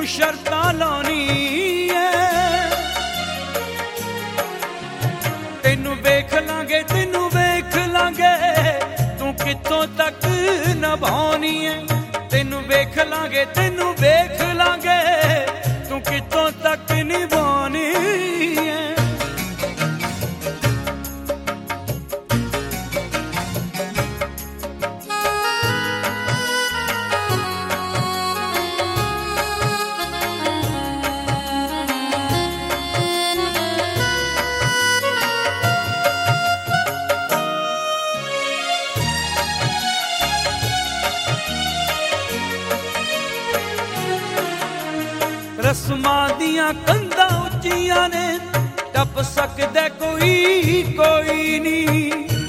शर्तां लानी है। तेनू वेख लांगे तेनू वेख लांगे तू कित्थों तक निभानी है। तेनू वेख लांगे तेनू वेख लांगे तू कित्थों तक निभानी है। रस्मां दियां कंधां उच्चियां ने टप सकदा कोई नहीं।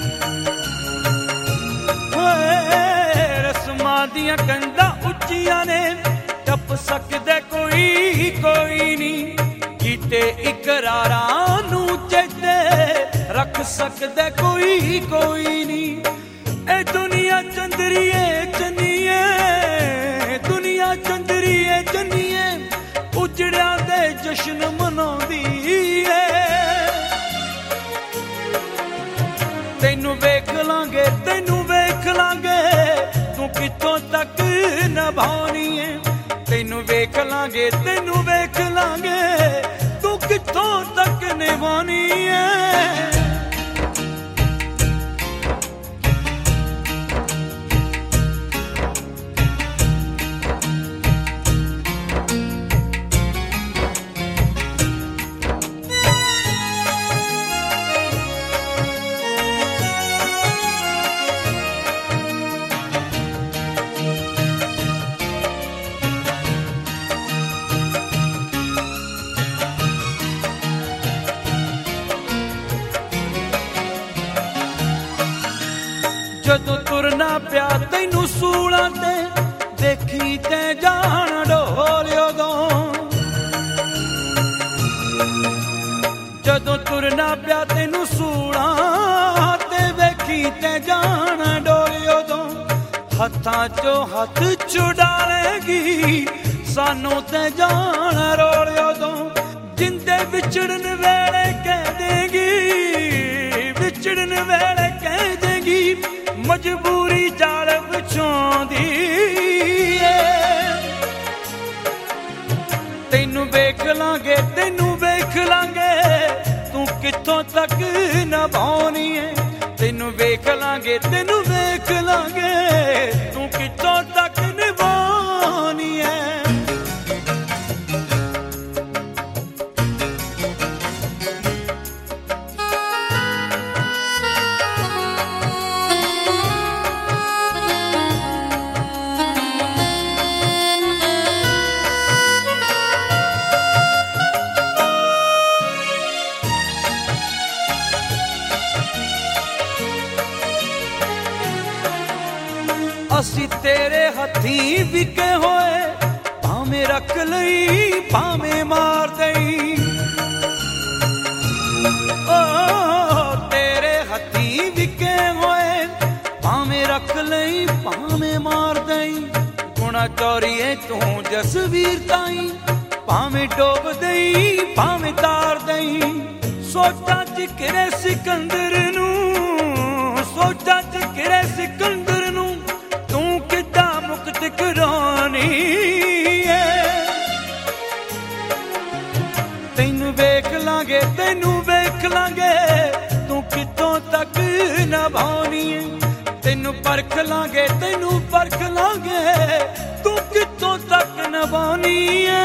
रस्मां दियां कंधां उच्चियां ने टप सकदा कोई नहीं। कीते इकरारां नूं चेते रख सकदा कोई नहीं। ए दुनिया चंदरीए चन्नीए दुनिया चंदरीए चन्नीए उजड़िया दे जश्न मनाउंदी है। तेनू वेख लांगे तू कित्थों तक निभानी है। तेनू वेख लांगे तू कित्थों तक निभानी है। जदों तुरना पिया तैनू सूलां ते देखी ते जान डोलियो दो। जदों तुरना पिया तैनू सूलां ते वेखी ते जान डोलियो दो। हत्थां चों हत्थ छुड़ालेगी सानू ते जान रोलियो दो। जिंदे विछड़न वेले कह देगी विछड़न वेले कह देगी मजबूरी जाल विछोंदी है। तेनू वेख लांगे तू कित्थों तक निभानी है। तेनू वेख लांगे तू कित्थों तक निभानी है। असी तेरे हथी विके होए भावें रख लई भावें मार दई। ओ तेरे हथी विके होए भावें रख लई भावें मार दई। गुणा चोरीए तू जसवीर ताई भावें डोब दई भावें तार दई। सोचा जिक्रे सिकंदर नू सोचा जिक्रे सिकंदर नू तू किद्दां मुक्त करानी है। तेनू वेख लांगे तू कित्थों तक निभानी है। तेनू परख लांगे तू कित्थों तक निभानी है।